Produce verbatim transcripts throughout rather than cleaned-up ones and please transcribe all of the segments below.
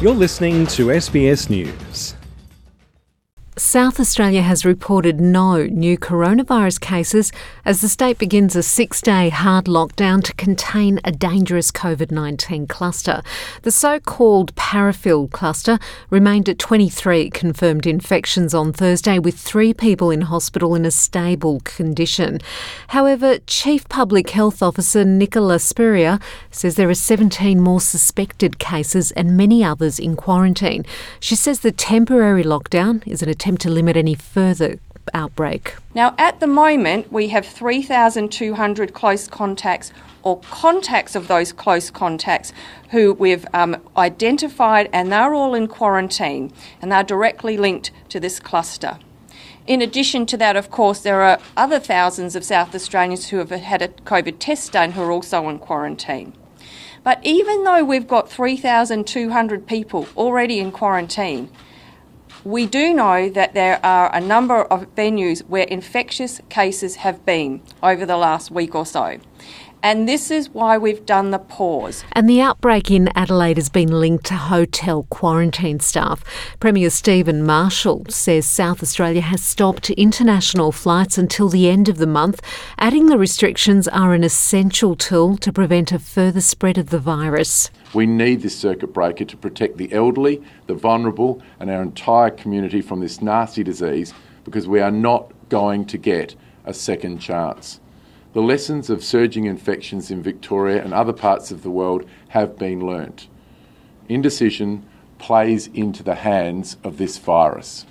You're listening to S B S News. South Australia has reported no new coronavirus cases as the state begins a six-day hard lockdown to contain a dangerous COVID nineteen cluster. The so-called Parafield cluster remained at twenty-three confirmed infections on Thursday, with three people in hospital in a stable condition. However, Chief Public Health Officer Nicola Spurrier says there are seventeen more suspected cases and many others in quarantine. She says the temporary lockdown is an attempt to limit any further outbreak. Now, at the moment, we have three thousand two hundred close contacts or contacts of those close contacts who we've um, identified, and they're all in quarantine and they're directly linked to this cluster. In addition to that, of course, there are other thousands of South Australians who have had a COVID test done who are also in quarantine. But even though we've got three thousand two hundred people already in quarantine, we do know that there are a number of venues where infectious cases have been over the last week or so. And this is why we've done the pause. And the outbreak in Adelaide has been linked to hotel quarantine staff. Premier Stephen Marshall says South Australia has stopped international flights until the end of the month, adding the restrictions are an essential tool to prevent a further spread of the virus. We need this circuit breaker to protect the elderly, the vulnerable and our entire community from this nasty disease, because we are not going to get a second chance. The lessons of surging infections in Victoria and other parts of the world have been learnt. Indecision plays into the hands of this virus.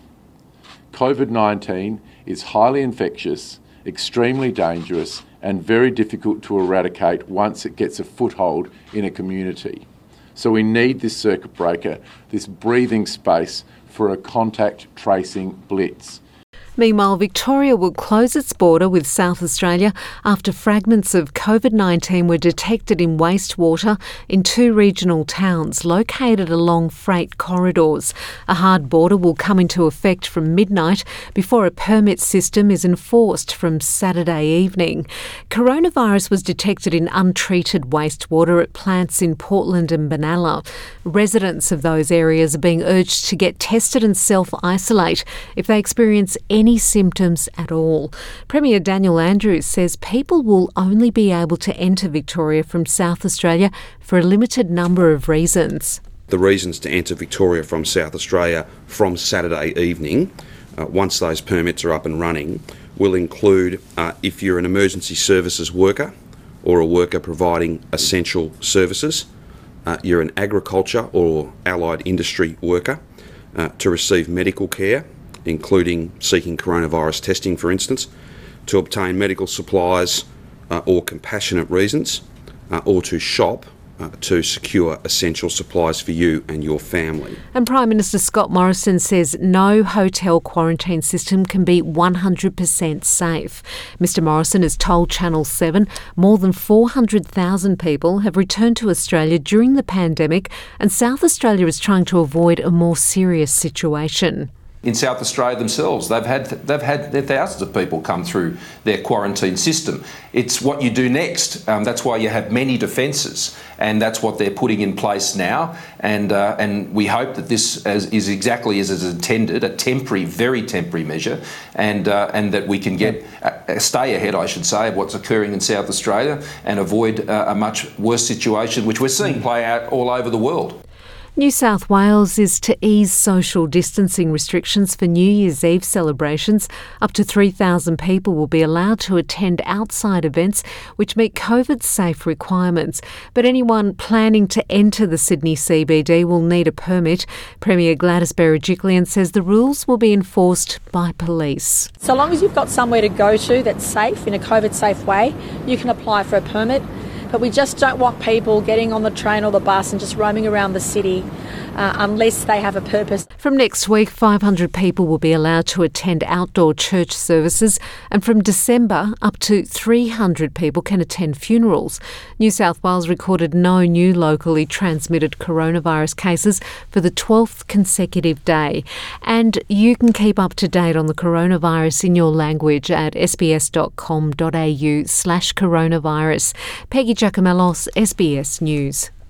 COVID nineteen is highly infectious, extremely dangerous and very difficult to eradicate once it gets a foothold in a community. So we need this circuit breaker, this breathing space for a contact tracing blitz. Meanwhile, Victoria will close its border with South Australia after fragments of COVID nineteen were detected in wastewater in two regional towns located along freight corridors. A hard border will come into effect from midnight before a permit system is enforced from Saturday evening. Coronavirus was detected in untreated wastewater at plants in Portland and Benalla. Residents of those areas are being urged to get tested and self-isolate if they experience any any symptoms at all. Premier Daniel Andrews says people will only be able to enter Victoria from South Australia for a limited number of reasons. The reasons to enter Victoria from South Australia from Saturday evening, uh, once those permits are up and running, will include uh, if you're an emergency services worker or a worker providing essential services, uh, you're an agriculture or allied industry worker, uh, to receive medical care, including seeking coronavirus testing, for instance, to obtain medical supplies uh, or compassionate reasons, uh, or to shop uh, to secure essential supplies for you and your family. And Prime Minister Scott Morrison says no hotel quarantine system can be one hundred percent safe. Mister Morrison has told Channel seven more than four hundred thousand people have returned to Australia during the pandemic, and South Australia is trying to avoid a more serious situation. In South Australia themselves, they've had they've had their thousands of people come through their quarantine system. It's what you do next. Um, that's why you have many defences, and that's what they're putting in place now. And uh, and we hope that this is, is exactly as is intended, a temporary, very temporary measure, and uh, and that we can get uh, stay ahead, I should say, of what's occurring in South Australia and avoid uh, a much worse situation, which we're seeing play out all over the world. New South Wales is to ease social distancing restrictions for New Year's Eve celebrations. Up to three thousand people will be allowed to attend outside events which meet COVID-safe requirements. But anyone planning to enter the Sydney C B D will need a permit. Premier Gladys Berejiklian says the rules will be enforced by police. So long as you've got somewhere to go to that's safe, in a COVID-safe way, you can apply for a permit. But we just don't want people getting on the train or the bus and just roaming around the city uh, unless they have a purpose. From next week, five hundred people will be allowed to attend outdoor church services, and from December, up to three hundred people can attend funerals. New South Wales recorded no new locally transmitted coronavirus cases for the twelfth consecutive day. And you can keep up to date on the coronavirus in your language at sbs.com.au slash coronavirus. Peggy Giacomellos, S B S News.